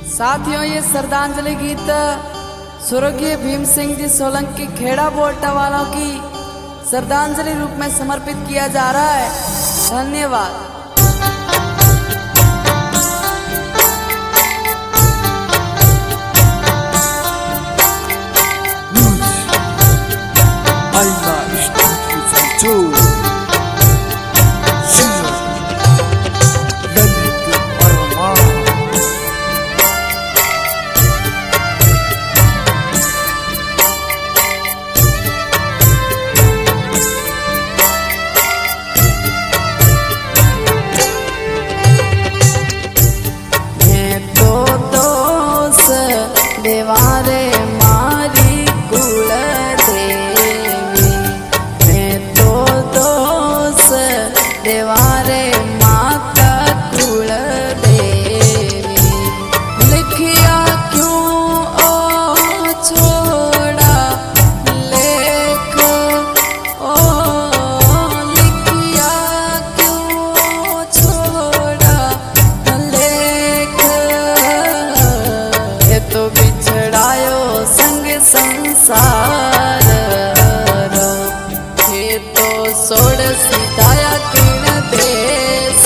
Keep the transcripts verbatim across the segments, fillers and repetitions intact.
साथियों, ये श्रद्धांजलि गीत स्वर्गीय भीम सिंह जी सोलंकी खेड़ा बोल्टा वालों की श्रद्धांजलि रूप में समर्पित किया जा रहा है। धन्यवाद। देवारे मारी कुल देवी, मैं तो दोष देवारे माता कुल देवी। लिखिया क्यों ओ छोड़ा लेख, ओ लिखिया क्यों छोड़ा लेख। ये तो बिछड़ायो संग संसार रो, ये तो सोड़ सिधाया किण देश।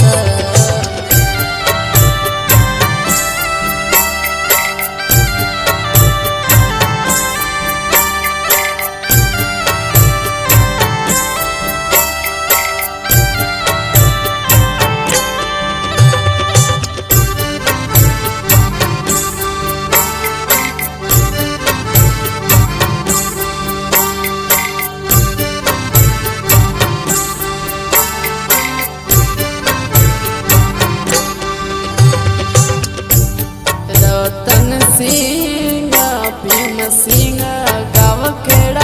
रतन सिंह भीम सिंह गाँव खेड़ा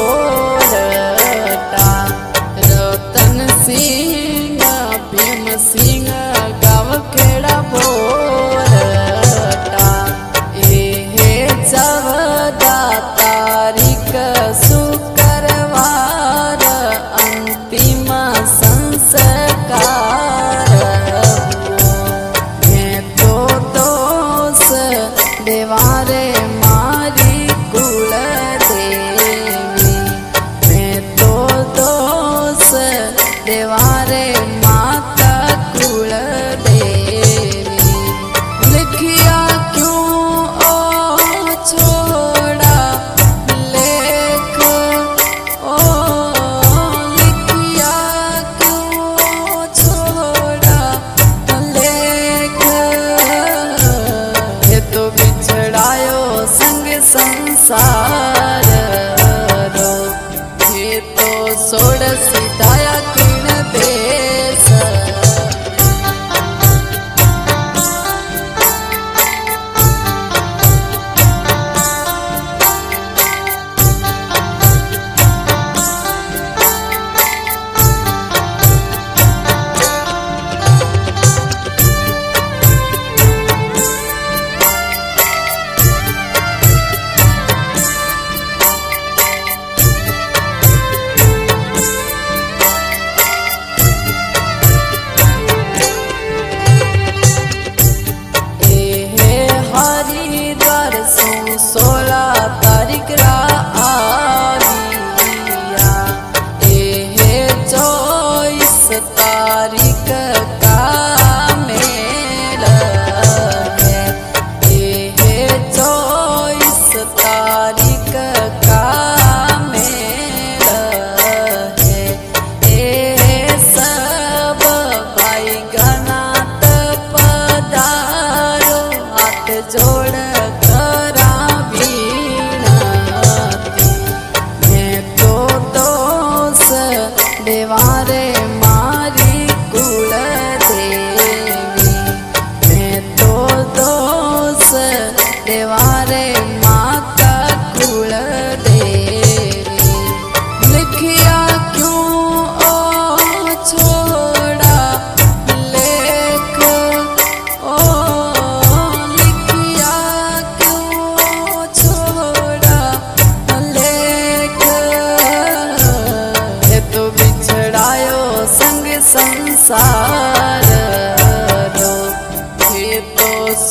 बोल्टा, रतन सिंह भीम सिंह गाँव खेड़ा बोल्टा। ये चौदह तारीख शुक्रवार अंतिम संस्कार। देवारे मारी कुल देवी, मैं तो दोष देवारे माता कुल देवी। लिखिया क्यों ओ छोड़ा लेख, ओ लिखिया क्यों छोड़ा लेख। ये तो बिछड़ायो संग संसार रो, ये तो सोड़ सिधाया किण देश। हरिद्वार सो सोलह तारीख रा आविया, ए चौबीस तारीख का मेल है। ए चौबीस तारीख का मेल है। ए सब भाई गणात पधारो, हाथ जोड़ करा बीनती। मैं तो दोष देवारे मारी कुल देवी, मैं तो दोष देवारे माता कुल देवी। लिखिया क्यों ओ छोड़ा लेख, ओ लिखिया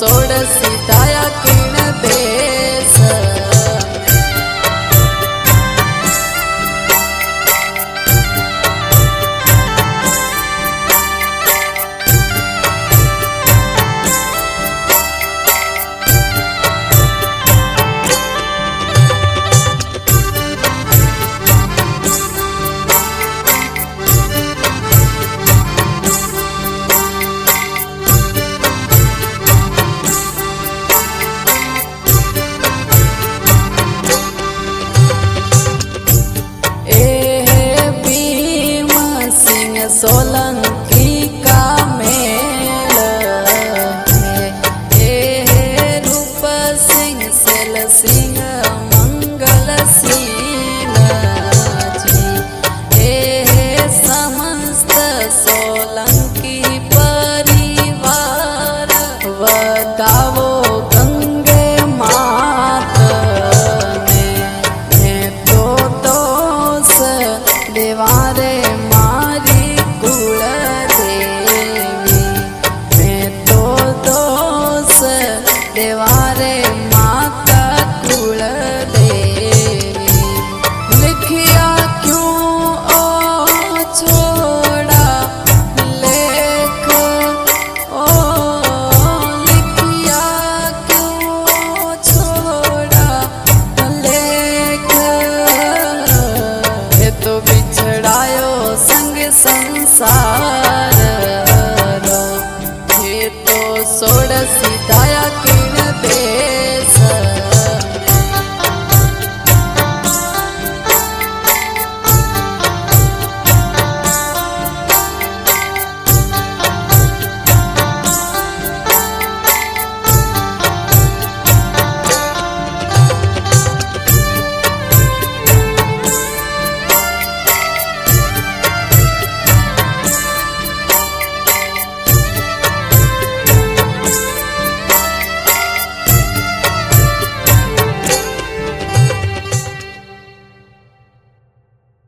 छोड़ सीधाया किण देश सोलंकी का मेल ए रूप सिंह सेल सिंह मंगल सिंह जी ए समस्त सोलंकी परिवार वगावो गंगे मात में तो दोष देवारे मारी कुल देवी मैं तो दोष देवा